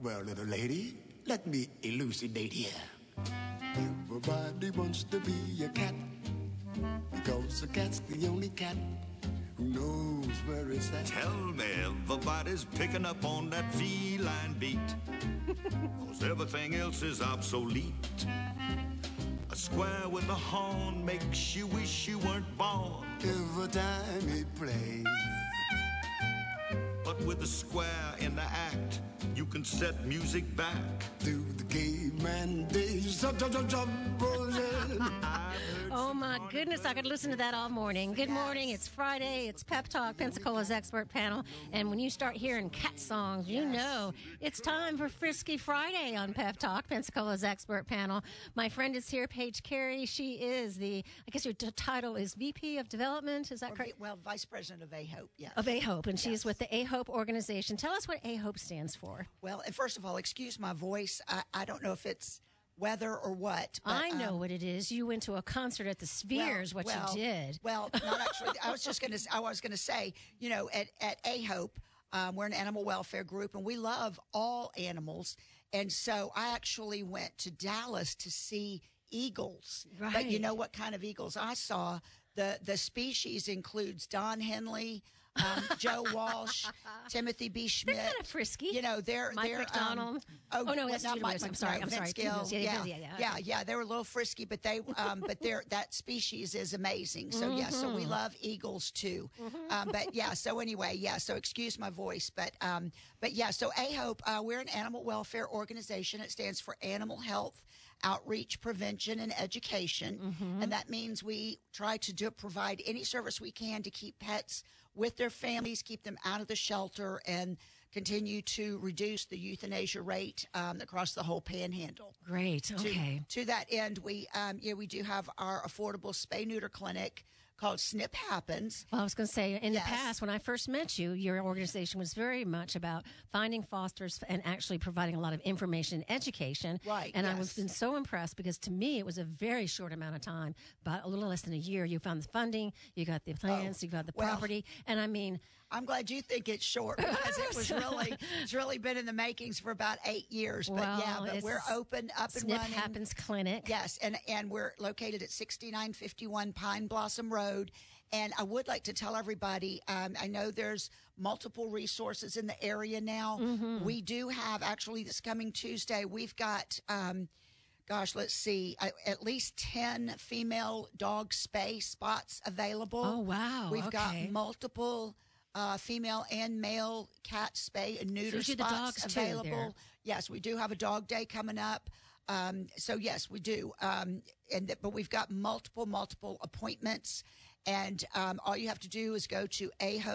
Well, little lady, let me elucidate here. Everybody wants to be a cat because a cat's the only cat who knows where it's at. Tell me everybody's picking up on that feline beat, 'cause everything else is obsolete. A square with a horn makes you wish you weren't born. Every time it plays. But with the square in the act, you can set music back to the caveman days. Oh, my goodness. I could listen to that all morning. Good morning. It's Friday. It's Pep Talk, Pensacola's expert panel. And when you start hearing cat songs, you know it's time for Frisky Friday on Pep Talk, Pensacola's expert panel. My friend is here, Paige Carey. She is I guess your title is VP of Development. Is that correct? Well, Vice President of AHOPE, yes. Of AHOPE. And she's with the AHOPE organization. Tell us what AHOPE stands for. Well, and first of all, excuse my voice. I don't know if it's weather or what. But, I know what it is. You went to a concert at the Spheres, you did. Well, not actually. I was going to say, you know, at AHOPE, we're an animal welfare group, and we love all animals. And so I actually went to Dallas to see eagles. Right. But you know what kind of eagles I saw? The species includes Don Henley, Joe Walsh, Timothy B. Schmidt. They're kind of frisky. You know, they're Mike McDonald. That's not Mike. I'm sorry. Vince Gill. Yeah. They were a little frisky, but they that species is amazing. So so we love eagles too. So anyway, so excuse my voice, but so AHOPE, we're an animal welfare organization. It stands for Animal Health, Outreach, Prevention, and Education, and that means we try to provide any service we can to keep pets with their families, keep them out of the shelter, and continue to reduce the euthanasia rate across the whole panhandle. Great. Okay. To that end, we do have our affordable spay-neuter clinic called SNP Happens. Well, I was going to say, in the past, when I first met you, your organization was very much about finding fosters and actually providing a lot of information and education. Right. And I've been so impressed because to me, it was a very short amount of time, about a little less than a year. You found the funding, you got the plans, you got the property. And I mean, I'm glad you think it's short because it's really been in the makings for about 8 years. But we're open, up and SNP running. Happens Clinic. Yes, and we're located at 6951 Pine Blossom Road. And I would like to tell everybody, I know there's multiple resources in the area now. We do have, actually, this coming Tuesday, we've got, let's see, at least 10 female dog spay spots available. Oh, wow. We've got multiple female and male cat spay and neuter so spots available. Too, yes, we do have a dog day coming up. So yes, we do. But we've got multiple appointments, and all you have to do is go to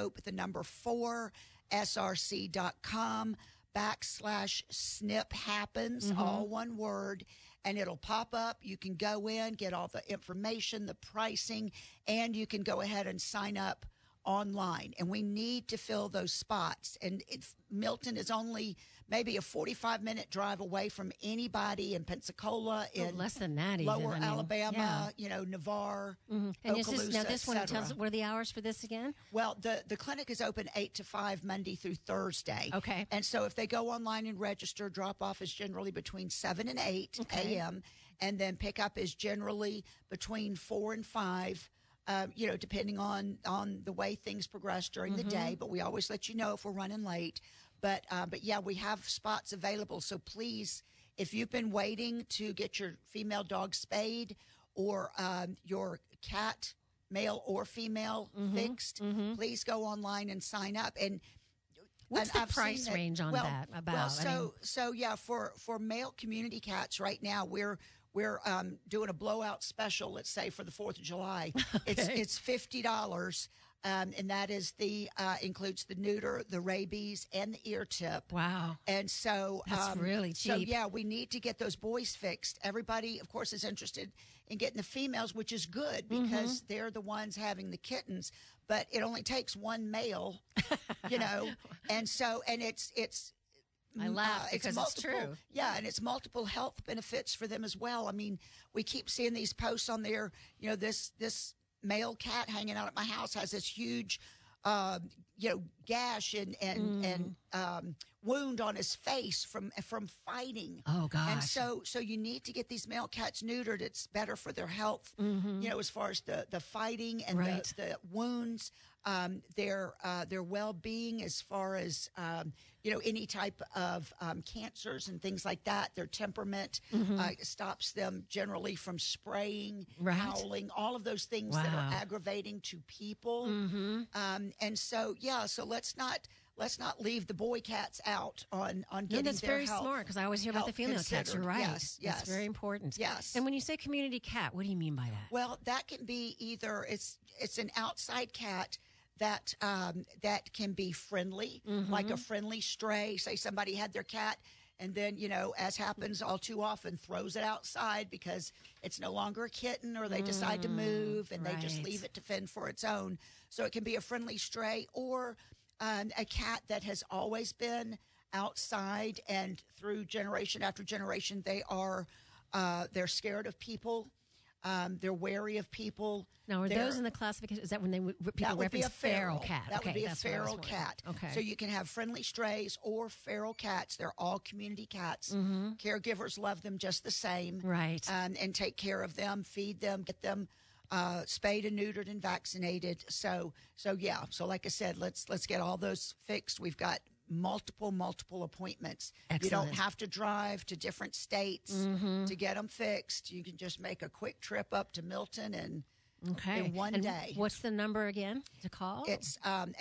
ahope4src.com/SNP Happens, all one word, and it'll pop up. You can go in, get all the information, the pricing, and you can go ahead and sign up online. And we need to fill those spots. And Milton is only maybe a 45-minute drive away from anybody in Pensacola, in less than that, Lower Alabama, Navarre, And this one tells us, what are the hours for this again? Well, the clinic is open 8 to 5 Monday through Thursday. Okay. And so if they go online and register, drop-off is generally between 7 and 8 a.m., and then pickup is generally between 4 and 5. Depending on the way things progress during the day, but we always let you know if we're running late. But we have spots available. So please, if you've been waiting to get your female dog spayed or your cat, male or female, fixed, please go online and sign up. And what's the price range on that about? For male community cats right now, we're doing a blowout special, let's say, for the 4th of July. It's $50, and that is includes the neuter, the rabies, and the ear tip. Wow. And so that's really cheap. So, we need to get those boys fixed. Everybody, of course, is interested in getting the females, which is good because they're the ones having the kittens. But it only takes one male, and so, and it's I laugh because it's true. Yeah, and it's multiple health benefits for them as well. I mean, we keep seeing these posts on there. This male cat hanging out at my house has this huge gash and wound on his face from fighting. Oh gosh! And so you need to get these male cats neutered. It's better for their health. As far as the fighting and Right. the wounds, their well-being, as far as any type of cancers and things like that. Their temperament stops them generally from spraying, Right. howling, all of those things that Wow. are aggravating to people. And so let's not leave the boy cats out on getting that's their very health, smart because I always hear about the health female cats. considered. You're right. Yes, yes. That's very important. Yes. And when you say community cat, what do you mean by that? Well, that can be either it's an outside cat that can be friendly, like a friendly stray. Say somebody had their cat and then, as happens all too often, throws it outside because it's no longer a kitten, or they decide to move and they just right. leave it to fend for its own. So it can be a friendly stray, or a cat that has always been outside, and through generation after generation, they're scared of people. They're wary of people. Now, are They're- those in the classification? Is that when people that would be reference a feral cat? That Okay, would be a that's what I was feral wondering. cat. Okay. So you can have friendly strays or feral cats. They're all community cats. Caregivers love them just the same. Right. And take care of them, feed them, get them spayed and neutered and vaccinated. So yeah. So like I said, let's get all those fixed. We've got multiple appointments. You don't Excellent. have to drive to different states to get them fixed. You can just make a quick trip up to Milton and Okay. in one And day. What's the number again to call? It's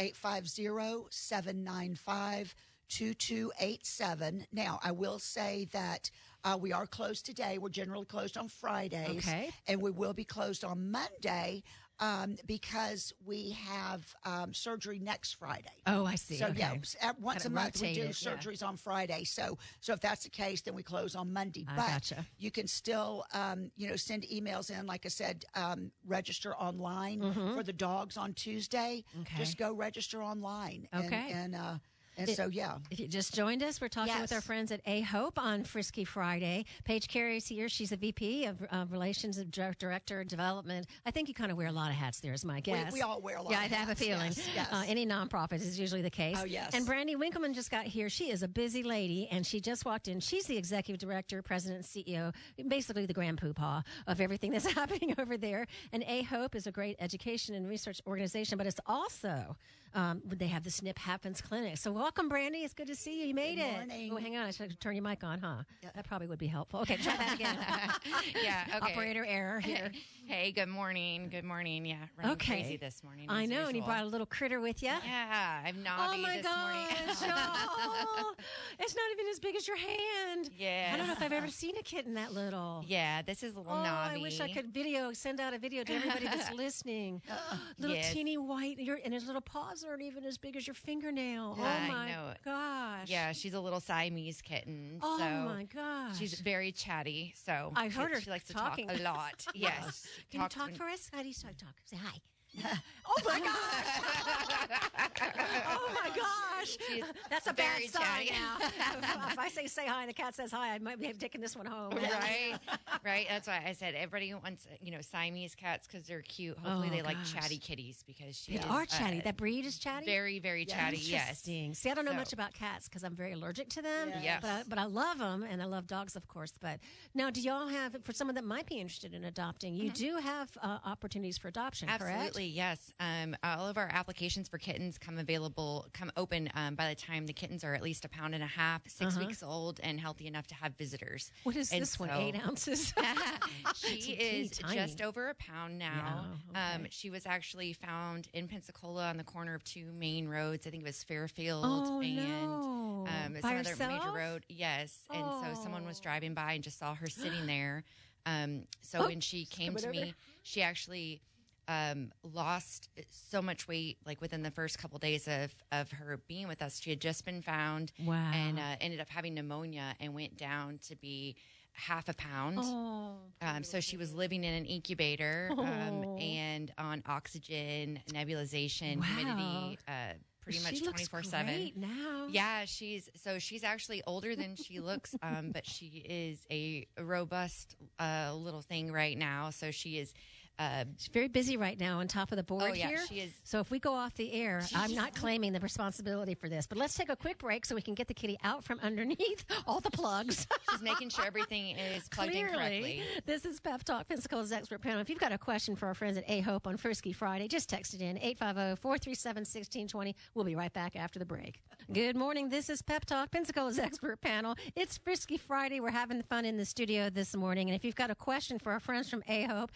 850-795-2287. Now, I will say that we are closed today. We're generally closed on Fridays. Okay. And we will be closed on Monday because we have surgery next Friday. Oh, I see. So okay. yeah, once Kinda a month we do rotate it, yeah. surgeries on Friday. So if that's the case, then we close on Monday. I But gotcha. you can still send emails in. Like I said, register online for the dogs on Tuesday. Okay. Just go register online. Okay. And so yeah. If you just joined us, we're talking with Yes. our friends at A Hope on Frisky Friday. Paige Carey's here. She's a VP of Relations of Director of Development. I think you kind of wear a lot of hats there, is my guess. We all wear a lot Yeah, of I have a hats, feeling. yes. Any nonprofit is usually the case. Oh, yes. And Brandy Winkleman just got here. She is a busy lady, and she just walked in. She's the executive director, president, and CEO, basically the grand poobah of everything that's happening over there. And A Hope is a great education and research organization, but it's also they have the Snip Happens Clinic. So welcome, Brandy. It's good to see you. You made Good it. morning. Oh, hang on. I should turn your mic on, huh? That probably would be helpful. Okay, try that again. Yeah, okay. Operator error here. Hey, good morning. Good morning. Yeah, running Okay. crazy this morning. I as know, and you usual. brought a little critter with you. Yeah, I'm Oh naughty my this gosh! morning. Oh, it's not even as big as your hand. Yeah. I don't know if I've ever seen a kitten that little. Yeah, this is a little Oh, Navi. I wish I could send out a video to everybody that's listening. Little Yes. teeny white, and his little paws aren't even as big as your fingernail. I Oh my know it. gosh. Yeah, she's a little Siamese kitten. Oh so my gosh. She's very chatty. So I heard her she likes talking. to talk a lot. Yes. Can you Talks talk when- for us? How do you talk? Say hi. Oh my gosh! Oh my gosh! She's That's a bad very sign chatty. now. If I say hi and the cat says hi, I might have taken this one home. Right, right. That's why I said everybody wants, Siamese cats because they're cute. Hopefully, Oh, they like gosh. chatty kitties because she They is are chatty. That breed is chatty. very, very chatty. Yes. Interesting. See, I don't know So- much about cats because I'm very allergic to them. Yes. But I love them, and I love dogs, of course. But now, do y'all have, for someone that might be interested in adopting, you do have opportunities for adoption, correct? Absolutely, yes. All of our applications for kittens come open by the time the kittens are at least 1.5 pounds, 6 weeks old, and healthy enough to have visitors. What is And this one? so- 8 ounces? She teeny is tiny. just over 1 pound now. Yeah, okay. She was actually found in Pensacola on the corner of 2 main roads. I think it was Fairfield Oh, and no. By some other major herself? road. Yes, and so someone was Oh. driving by and just saw her sitting there. So when she came to over there. me, she actually lost so much weight like within the first couple days of her being with us. She had just been found Wow. and ended up having pneumonia and went down to be 1/2 pound. Oh. So she was living in an incubator Oh. and on oxygen, nebulization, Wow. humidity, pretty much She looks 24/7. great now. Yeah, she's actually older than she looks, but she is a robust little thing right now. So she is She's very busy right now on top of the board Oh, yeah, here. she is. So if we go off the air, I'm not claiming the responsibility for this. But let's take a quick break so we can get the kitty out from underneath all the plugs. She's making sure everything is plugged in correctly. This is Pep Talk, Pensacola's expert panel. If you've got a question for our friends at A-Hope on Frisky Friday, just text it in, 850-437-1620. We'll be right back after the break. Good morning. This is Pep Talk, Pensacola's expert panel. It's Frisky Friday. We're having fun in the studio this morning. And if you've got a question for our friends from A-Hope,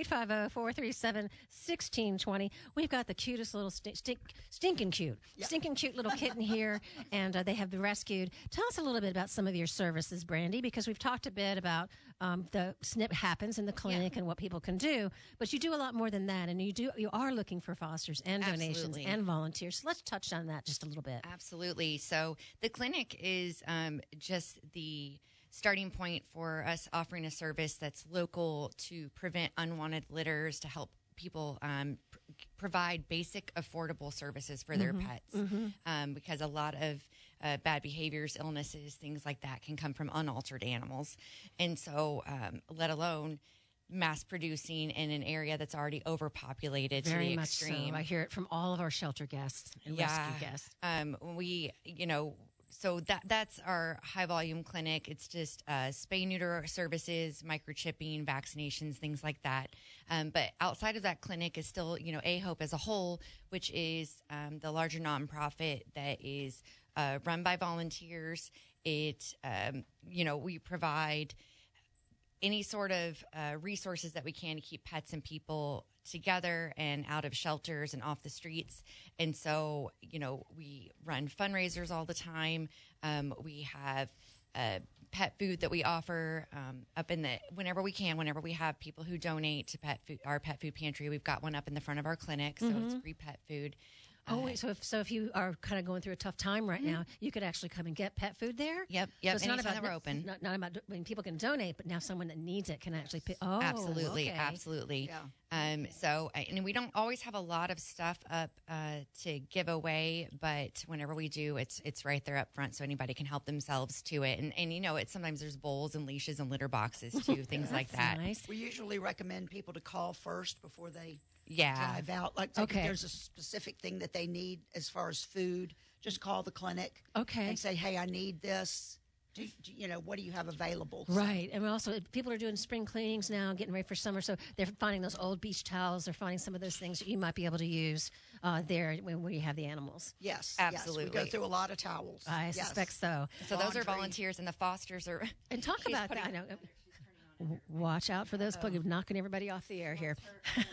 850-437-1620. We've got the cutest little stinking cute little kitten here, and they have been rescued. Tell us a little bit about some of your services, Brandy, because we've talked a bit about the SNP happens in the clinic and what people can do, but you do a lot more than that, and you are looking for fosters and donations and volunteers. So let's touch on that just a little bit. Absolutely. So the clinic is just the starting point for us offering a service that's local to prevent unwanted litters, to help people provide basic, affordable services for their pets. Because a lot of bad behaviors, illnesses, things like that can come from unaltered animals. And so, let alone mass producing in an area that's already overpopulated Very to the much extreme. so. I hear it from all of our shelter guests and rescue guests. So that's our high volume clinic. It's just spay neuter services, microchipping, vaccinations, things like that. But outside of that clinic is still, A-Hope as a whole, which is the larger nonprofit that is run by volunteers. It, we provide any sort of resources that we can to keep pets and people together and out of shelters and off the streets. And so, we run fundraisers all the time. We have pet food that we offer up in whenever we have people who donate to our pet food pantry. We've got one up in the front of our clinic, so it's free pet food. Oh, wait, so if you are kind of going through a tough time right now, you could actually come and get pet food there? Yep. So it's not about that we're open. Not about when people can donate, but now someone that needs it can actually pick. Oh, absolutely, okay. absolutely. Yeah. And we don't always have a lot of stuff up to give away, but whenever we do, it's right there up front, so anybody can help themselves to it. And it's sometimes there's bowls and leashes and litter boxes too, things like that. Nice. We usually recommend people to call first before they Yeah. drive out. Like, if there's a specific thing that they need as far as food, just call the clinic. Okay. And say, hey, I need this. What do you have available? Right. And also, people are doing spring cleanings now, getting ready for summer. So they're finding those old beach towels. They're finding some of those things that you might be able to use there where you have the animals. Yes. Absolutely. Yes. We go through a lot of towels. I suspect so. So those are Laundry. volunteers, and the fosters are. And talk about that. I know. Watch out for those plugs knocking everybody off the air here.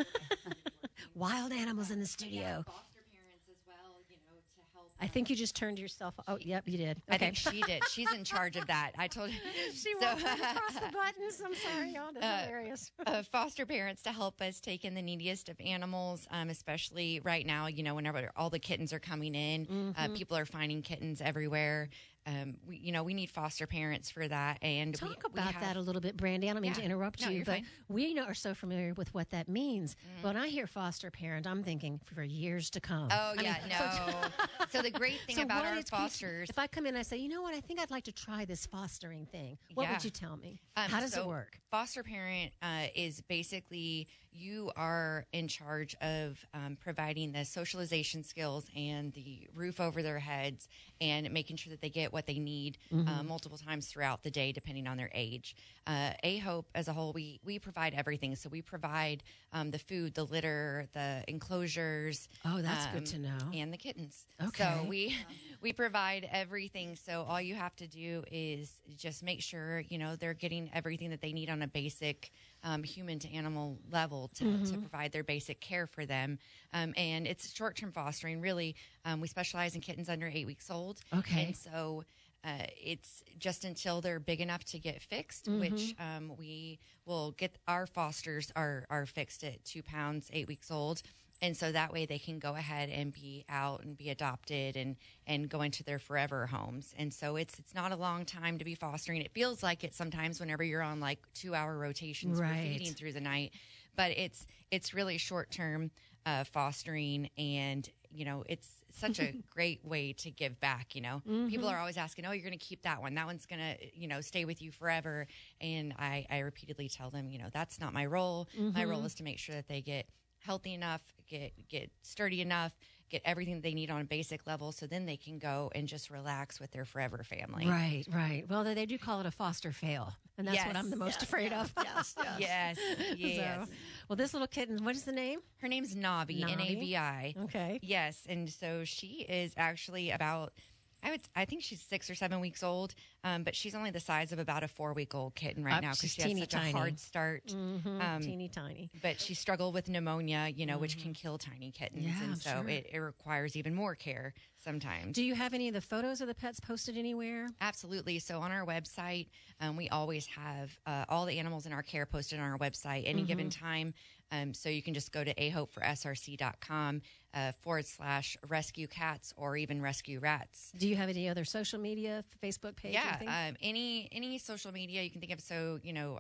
Wild animals in the studio. Foster parents as well, to help. I think you just turned yourself. Oh, yep, you did. Okay. I think she did. She's in charge of that. I told you. She walked across the buttons. I'm sorry, y'all. That's hilarious. Foster parents to help us take in the neediest of animals, especially right now, whenever all the kittens are coming in, people are finding kittens everywhere. We need foster parents for that. And Talk about that a little bit, Brandy. I don't mean to interrupt No, you, you're but fine. we are so familiar with what that means. When I hear foster parent, I'm thinking for years to come. Oh, yeah, no. So the great thing about what our is- fosters. if I come in and I say, you know what, I think I'd like to try this fostering thing, what Yeah. would you tell me? How does it work? Foster parent is basically you are in charge of providing the socialization skills and the roof over their heads and making sure that they get what they need multiple times throughout the day, depending on their age. A-Hope as a whole, we provide everything. So we provide the food, the litter, the enclosures. Oh, that's good to know. And the kittens. Okay. So we provide everything. So all you have to do is just make sure, they're getting everything that they need on a basic human to animal level to provide their basic care for them. And it's short-term fostering, really. We specialize in kittens under 8 weeks old. Okay. And so it's just until they're big enough to get fixed, which we will get our fosters are fixed at 2 pounds, 8 weeks old. And so that way they can go ahead and be out and be adopted and go into their forever homes. And so it's not a long time to be fostering. It feels like it sometimes whenever you're on like 2-hour rotations for Right. feeding through the night, but it's really short term fostering, and it's such a great way to give back. People are always asking, oh, you're going to keep that one. That one's going to, stay with you forever. And I repeatedly tell them, that's not my role. My role is to make sure that they get healthy enough, get sturdy enough, get everything they need on a basic level, so then they can go and just relax with their forever family. Right. Well, they do call it a foster fail, and that's what I'm the most afraid of. Yes. So, well, this little kitten, what is the name? Her name's Navi, Navi. Okay. Yes, and so she is actually about, I think she's 6 or 7 weeks old, but she's only the size of about a 4-week-old kitten right now because she has such a hard start. Teeny tiny. But she struggled with pneumonia, which can kill tiny kittens, and so it requires even more care sometimes. Do you have any of the photos of the pets posted anywhere? Absolutely. So on our website, we always have all the animals in our care posted on our website any given time. So you can just go to ahopeforsrc.com /rescue cats or even rescue rats. Do you have any other social media, Facebook page? Yeah, any social media you can think of. So,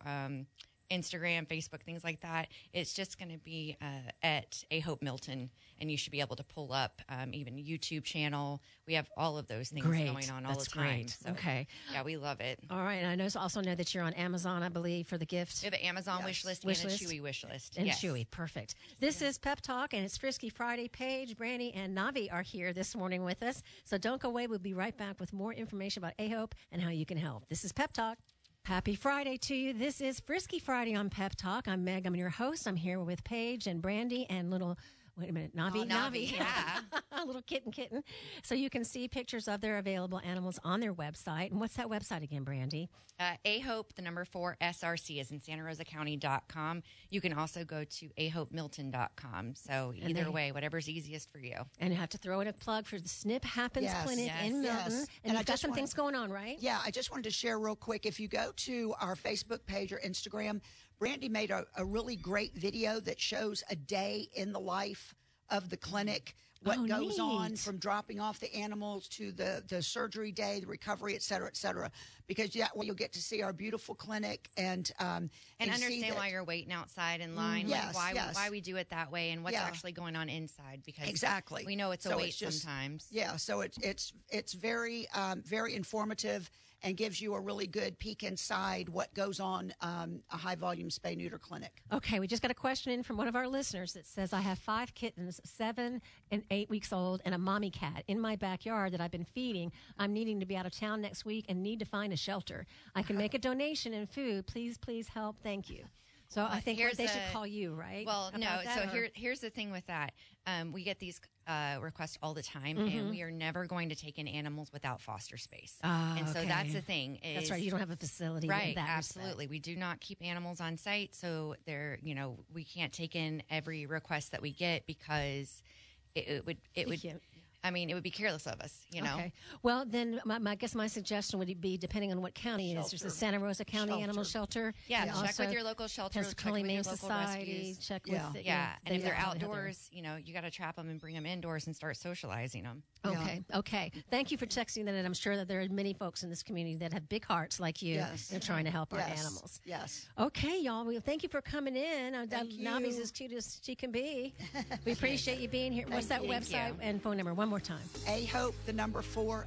Instagram, Facebook, things like that. It's just going to be at A Hope Milton, and you should be able to pull up even YouTube channel. We have all of those things going on all the time. Great. So, okay. Yeah, we love it. All right. And I also know that you're on Amazon, I believe, for the gift. We have an Amazon wish list and a Chewy wish list. And Chewy. Perfect. This is Pep Talk, and it's Frisky Friday. Paige, Brandy, and Navi are here this morning with us. So don't go away. We'll be right back with more information about A Hope and how you can help. This is Pep Talk. Happy Friday to you. This is Frisky Friday on Pep Talk. I'm Meg. I'm your host. I'm here with Paige and Brandy and little, wait a minute, Navi. Navi, yeah. A little kitten. So you can see pictures of their available animals on their website. And what's that website again, Brandy? AHOPE, the number 4, SRC is in SantaRosaCounty.com. You can also go to AHOPEMilton.com. So either way, whatever's easiest for you. And you have to throw in a plug for the Snip Happens Clinic in Milton. And you've got some things going on, right? Yeah, I just wanted to share real quick. If you go to our Facebook page or Instagram, Brandy made a really great video that shows a day in the life of the clinic, what goes on from dropping off the animals to the surgery day, the recovery, et cetera, because that way you'll get to see our beautiful clinic and understand why you're waiting outside in line, why we do it that way, and what's actually going on inside, because we know it's a wait sometimes. Yeah, so it's very very informative and gives you a really good peek inside what goes on a high-volume spay-neuter clinic. Okay, we just got a question in from one of our listeners that says, I have 5 kittens, 7 and 8 weeks old, and a mommy cat in my backyard that I've been feeding. I'm needing to be out of town next week and need to find a shelter. I can make a donation in food. Please please help. Thank you. So I think they should call you, right? Well, no. So here's the thing with that. We get these requests all the time, and we are never going to take in animals without foster space. And so that's the thing. That's right. You don't have a facility. Right. In that Absolutely. Respect. We do not keep animals on site, so we can't take in every request that we get because it would. I mean, it would be careless of us, Okay. Well, then I guess my suggestion would be, depending on what county it is, there's the Santa Rosa County Animal Shelter. Yeah, check with your local shelter. Pensacola Humane Society. Check with and if they're outdoors, you got to trap them and bring them indoors and start socializing them. Okay. Thank you for texting that. And I'm sure that there are many folks in this community that have big hearts like you and trying to help our animals. Yes. Okay, y'all. Well, thank you for coming in. Navi's as cute as she can be. We appreciate you being here. What's that website and phone number? One more time. AHOPE, the number 4,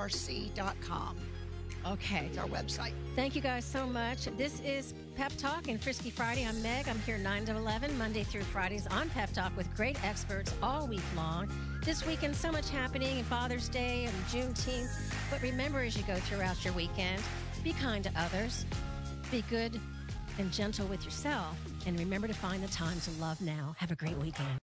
SRC.com. Okay. It's our website. Thank you guys so much. This is Pep Talk and Frisky Friday. I'm Meg. I'm here 9 to 11, Monday through Fridays on Pep Talk with great experts all week long. This weekend, so much happening, and Father's Day and Juneteenth. But remember, as you go throughout your weekend, be kind to others, be good and gentle with yourself, and remember to find the time to love now. Have a great weekend.